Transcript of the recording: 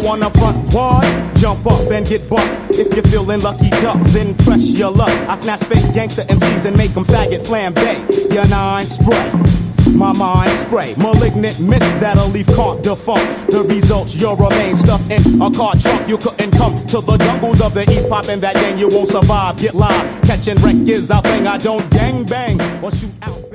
wanna front wide? Jump up and get bucked. If you're feeling lucky duck, then press your luck. I snatch fake gangster MCs and make them faggot flambe. Your nine spray. My mind spray, malignant mist that'll leave can't defunct. The results, you'll remain stuffed in a car trunk. You couldn't come to the jungles of the east, poppin' that gang, you won't survive. Get live, catching wreck is our thing. I don't gang bang or shoot out.